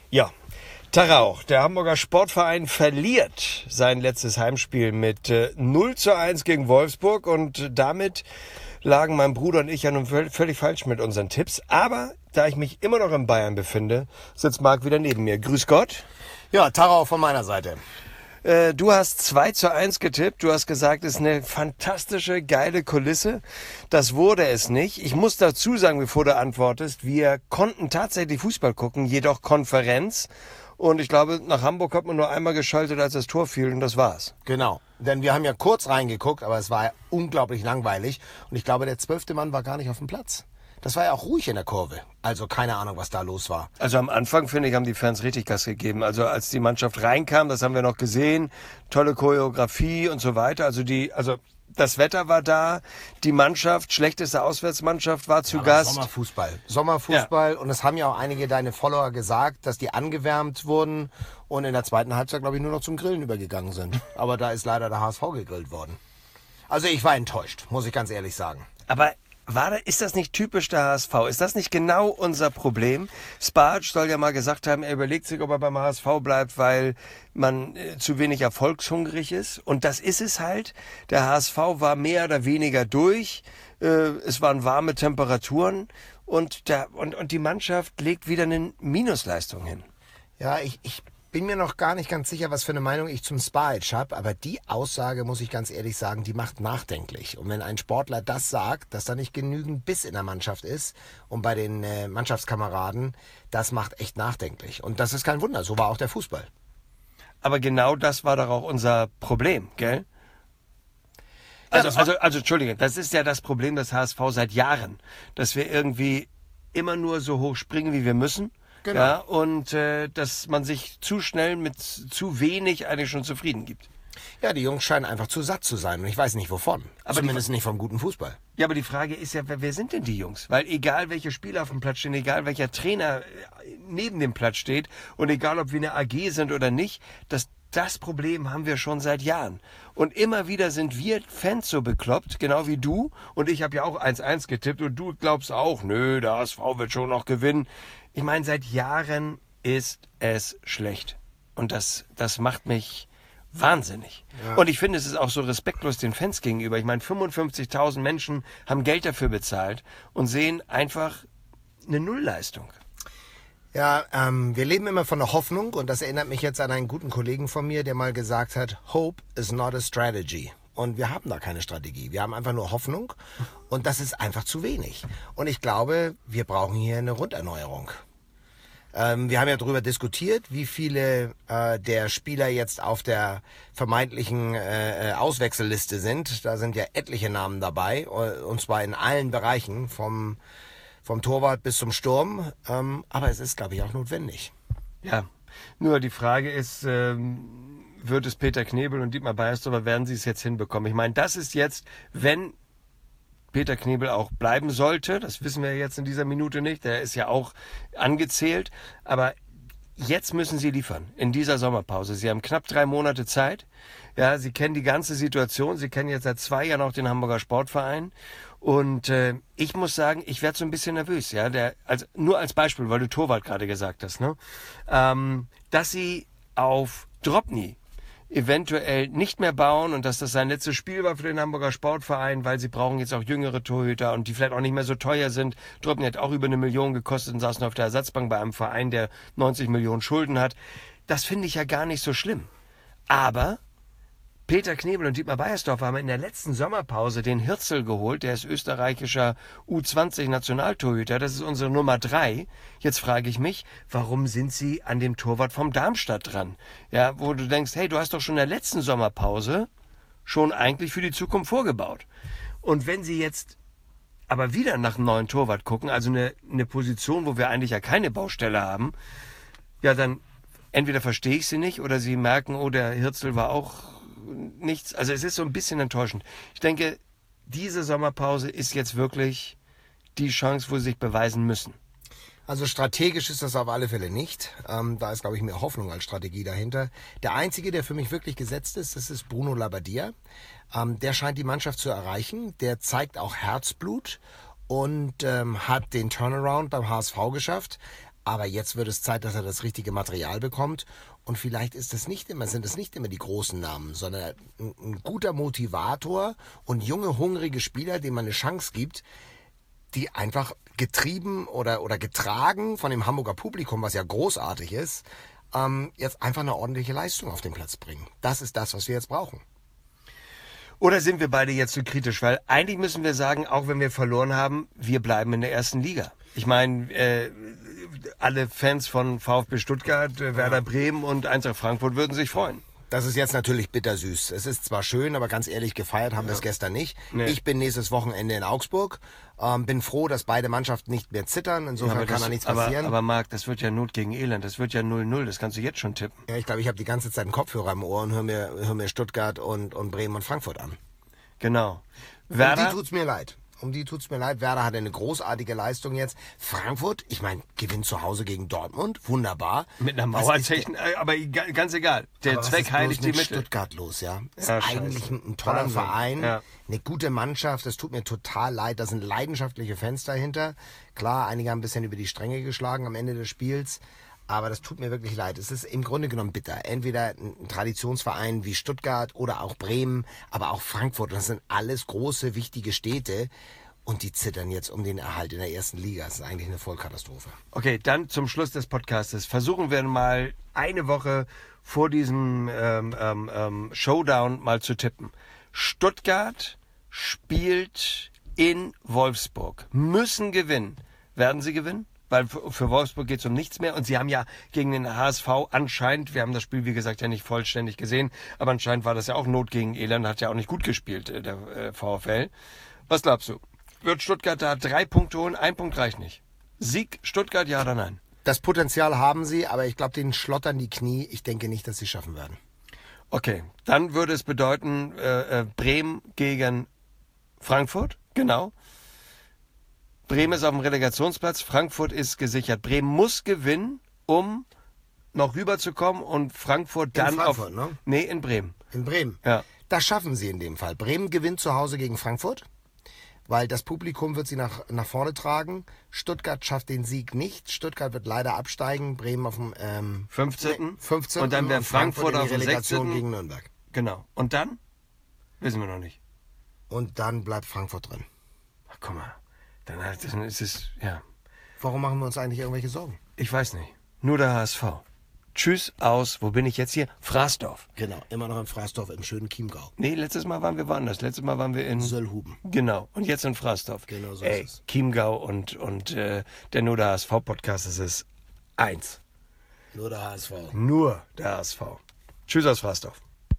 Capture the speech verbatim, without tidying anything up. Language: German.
Ja, Tarauch, der Hamburger Sportverein verliert sein letztes Heimspiel mit äh, null zu eins gegen Wolfsburg und damit lagen mein Bruder und ich ja nun völlig falsch mit unseren Tipps. Aber da ich mich immer noch in Bayern befinde, sitzt Marc wieder neben mir. Grüß Gott. Ja, Tarauch von meiner Seite. Äh, du hast zwei zu eins getippt. Du hast gesagt, es ist eine fantastische, geile Kulisse. Das wurde es nicht. Ich muss dazu sagen, bevor du antwortest, wir konnten tatsächlich Fußball gucken, jedoch Konferenz. Und ich glaube, nach Hamburg hat man nur einmal geschaltet, als das Tor fiel, und das war's. Genau, denn wir haben ja kurz reingeguckt, aber es war unglaublich langweilig. Und ich glaube, der zwölfte Mann war gar nicht auf dem Platz. Das war ja auch ruhig in der Kurve. Also keine Ahnung, was da los war. Also am Anfang, finde ich, haben die Fans richtig Gas gegeben. Also als die Mannschaft reinkam, das haben wir noch gesehen, tolle Choreografie und so weiter. Also die, also das Wetter war da, die Mannschaft, schlechteste Auswärtsmannschaft war zu ja, Gast. Sommerfußball. Sommerfußball. Ja. Und es haben ja auch einige deine Follower gesagt, dass die angewärmt wurden und in der zweiten Halbzeit, glaube ich, nur noch zum Grillen übergegangen sind. Aber da ist leider der H S V gegrillt worden. Also ich war enttäuscht, muss ich ganz ehrlich sagen. Aber War, ist das nicht typisch der H S V? Ist das nicht genau unser Problem? Spajic soll ja mal gesagt haben, er überlegt sich, ob er beim H S V bleibt, weil man äh, zu wenig erfolgshungrig ist. Und das ist es halt. Der H S V war mehr oder weniger durch. Äh, es waren warme Temperaturen. Und, der, und, und die Mannschaft legt wieder eine Minusleistung hin. Ja, ich... ich bin mir noch gar nicht ganz sicher, was für eine Meinung ich zum Spajic habe, aber die Aussage, muss ich ganz ehrlich sagen, die macht nachdenklich. Und wenn ein Sportler das sagt, dass da nicht genügend Biss in der Mannschaft ist und bei den äh, Mannschaftskameraden, das macht echt nachdenklich. Und das ist kein Wunder, so war auch der Fußball. Aber genau das war doch auch unser Problem, gell? Ja, also, also, also, Entschuldige, das ist ja das Problem des H S V seit Jahren, dass wir irgendwie immer nur so hoch springen, wie wir müssen. Genau. Ja, und äh, dass man sich zu schnell mit zu wenig eigentlich schon zufrieden gibt. Ja, die Jungs scheinen einfach zu satt zu sein und ich weiß nicht wovon. Aber zumindest die, nicht vom guten Fußball. Ja, aber die Frage ist ja, wer, wer sind denn die Jungs? Weil egal welche Spieler auf dem Platz stehen, egal welcher Trainer neben dem Platz steht und egal ob wir eine A G sind oder nicht, das, das Problem haben wir schon seit Jahren. Und immer wieder sind wir Fans so bekloppt, genau wie du. Und ich habe ja auch eins eins getippt und du glaubst auch, nö, der H S V wird schon noch gewinnen. Ich meine, seit Jahren ist es schlecht. Und das, das macht mich wahnsinnig. Ja. Und ich finde, es ist auch so respektlos den Fans gegenüber. Ich meine, fünfundfünfzigtausend Menschen haben Geld dafür bezahlt und sehen einfach eine Nullleistung. Ja, ähm, wir leben immer von der Hoffnung und das erinnert mich jetzt an einen guten Kollegen von mir, der mal gesagt hat, Hope is not a strategy. Und wir haben da keine Strategie. Wir haben einfach nur Hoffnung und das ist einfach zu wenig. Und ich glaube, wir brauchen hier eine Runderneuerung. Ähm, wir haben ja darüber diskutiert, wie viele äh, der Spieler jetzt auf der vermeintlichen äh, Auswechselliste sind. Da sind ja etliche Namen dabei, und zwar in allen Bereichen, vom, vom Torwart bis zum Sturm. Ähm, aber es ist, glaube ich, auch notwendig. Ja, nur die Frage ist... Ähm wird es Peter Knebel und Dietmar Beiersdorfer, werden sie es jetzt hinbekommen? Ich meine, das ist jetzt, wenn Peter Knebel auch bleiben sollte, das wissen wir jetzt in dieser Minute nicht, der ist ja auch angezählt, aber jetzt müssen sie liefern, in dieser Sommerpause. Sie haben knapp drei Monate Zeit, ja, sie kennen die ganze Situation, sie kennen jetzt seit zwei Jahren auch den Hamburger Sportverein und äh, ich muss sagen, ich werde so ein bisschen nervös, ja, der, also, nur als Beispiel, weil du Torwart gerade gesagt hast, ne, ähm, dass sie auf Drobny eventuell nicht mehr bauen und dass das sein letztes Spiel war für den Hamburger Sportverein, weil sie brauchen jetzt auch jüngere Torhüter und die vielleicht auch nicht mehr so teuer sind. Drobny hat auch über eine Million gekostet und saß nur auf der Ersatzbank bei einem Verein, der neunzig Millionen Schulden hat. Das finde ich ja gar nicht so schlimm. Aber Peter Knebel und Dietmar Beiersdorfer haben in der letzten Sommerpause den Hirzel geholt, der ist österreichischer U zwanzig Nationaltorhüter, das ist unsere Nummer drei. Jetzt frage ich mich, warum sind sie an dem Torwart vom Darmstadt dran? Ja, wo du denkst, hey, du hast doch schon in der letzten Sommerpause schon eigentlich für die Zukunft vorgebaut. Und wenn sie jetzt aber wieder nach einem neuen Torwart gucken, also eine, eine Position, wo wir eigentlich ja keine Baustelle haben, ja, dann entweder verstehe ich sie nicht oder sie merken, oh, der Hirzel war auch nichts. Also es ist so ein bisschen enttäuschend. Ich denke, diese Sommerpause ist jetzt wirklich die Chance, wo sie sich beweisen müssen. Also strategisch ist das auf alle Fälle nicht. Ähm, da ist, glaube ich, mehr Hoffnung als Strategie dahinter. Der Einzige, der für mich wirklich gesetzt ist, das ist Bruno Labbadia. Ähm, der scheint die Mannschaft zu erreichen. Der zeigt auch Herzblut und ähm, hat den Turnaround beim H S V geschafft. Aber jetzt wird es Zeit, dass er das richtige Material bekommt. Und vielleicht ist es nicht immer, sind es nicht immer die großen Namen, sondern ein, ein guter Motivator und junge, hungrige Spieler, denen man eine Chance gibt, die einfach getrieben oder, oder getragen von dem Hamburger Publikum, was ja großartig ist, ähm, jetzt einfach eine ordentliche Leistung auf den Platz bringen. Das ist das, was wir jetzt brauchen. Oder sind wir beide jetzt zu kritisch? Weil eigentlich müssen wir sagen, auch wenn wir verloren haben, wir bleiben in der ersten Liga. Ich meine, äh, alle Fans von VfB Stuttgart, äh, Werder Bremen und Eintracht Frankfurt würden sich freuen. Das ist jetzt natürlich bittersüß. Es ist zwar schön, aber ganz ehrlich, gefeiert haben wir es gestern nicht. Nee. Ich bin nächstes Wochenende in Augsburg. Ähm, bin froh, dass beide Mannschaften nicht mehr zittern. Insofern aber kann das, da nichts aber, passieren. aber Marc, das wird ja Not gegen Elend. Das wird ja null null. Das kannst du jetzt schon tippen. Ja, ich glaube, ich habe die ganze Zeit einen Kopfhörer im Ohr und höre mir, hör mir Stuttgart und, und Bremen und Frankfurt an. Genau. Um Werder, die tut's mir leid. Um die tut's mir leid. Werder hat eine großartige Leistung jetzt. Frankfurt, ich meine, gewinnt zu Hause gegen Dortmund. Wunderbar. mit einer Was Mauerzeichen, aber egal- ganz egal. Der Aber was Zweck ist bloß heiligt die mit Mittel. Stuttgart los, ja? Ist Ja, eigentlich scheiße. ein, ein toller Wahnsinn. Verein, Ja. eine gute Mannschaft. Das tut mir total leid. Da sind leidenschaftliche Fans dahinter. Klar, einige haben ein bisschen über die Stränge geschlagen am Ende des Spiels. Aber das tut mir wirklich leid. Es ist im Grunde genommen bitter. Entweder ein Traditionsverein wie Stuttgart oder auch Bremen, aber auch Frankfurt. Das sind alles große, wichtige Städte. Und die zittern jetzt um den Erhalt in der ersten Liga. Das ist eigentlich eine Vollkatastrophe. Okay, dann zum Schluss des Podcastes. Versuchen wir mal eine Woche vor diesem ähm, ähm, ähm, Showdown mal zu tippen. Stuttgart spielt in Wolfsburg. Müssen gewinnen. Werden sie gewinnen? Weil für für Wolfsburg geht es um nichts mehr. Und sie haben ja gegen den H S V anscheinend, wir haben das Spiel wie gesagt ja nicht vollständig gesehen, aber anscheinend war das ja auch Not gegen Elend, hat ja auch nicht gut gespielt, äh, der äh, VfL. Was glaubst du? Wird Stuttgart da drei Punkte holen? Ein Punkt reicht nicht. Sieg Stuttgart, ja oder nein? Das Potenzial haben sie, aber ich glaube, denen schlottern die Knie. Ich denke nicht, dass sie es schaffen werden. Okay, dann würde es bedeuten äh, äh, Bremen gegen Frankfurt, genau. Bremen ist auf dem Relegationsplatz, Frankfurt ist gesichert. Bremen muss gewinnen, um noch rüberzukommen und Frankfurt dann Frankfurt, auf... ne? Nee, in Bremen. In Bremen. Ja. Das schaffen sie in dem Fall. Bremen gewinnt zu Hause gegen Frankfurt, weil das Publikum wird sie nach, nach vorne tragen. Stuttgart schafft den Sieg nicht. Stuttgart wird leider absteigen. Bremen auf dem ähm, fünfzehnten. nee, fünfzehnten. Und dann wäre Frankfurt in auf die dem Relegation sechzehnten. gegen Nürnberg. Genau. Und dann? Wissen wir noch nicht. Und dann bleibt Frankfurt drin. Ach, guck mal. Dann, hat- dann ist es... Ja, Warum machen wir uns eigentlich irgendwelche Sorgen? ich weiß nicht. Nur der H S V. Tschüss aus, wo bin ich jetzt hier? Fraßdorf. Genau, immer noch in Fraßdorf im schönen Chiemgau. Nee, letztes Mal waren wir woanders. Letztes Mal waren wir in... Söllhuben. Genau. Und jetzt in Fraßdorf. Genau so Ey, ist es. Chiemgau und, und äh, der Nur der H S V-Podcast, das ist eins. Nur der H S V. Nur der H S V. Tschüss aus Fraßdorf.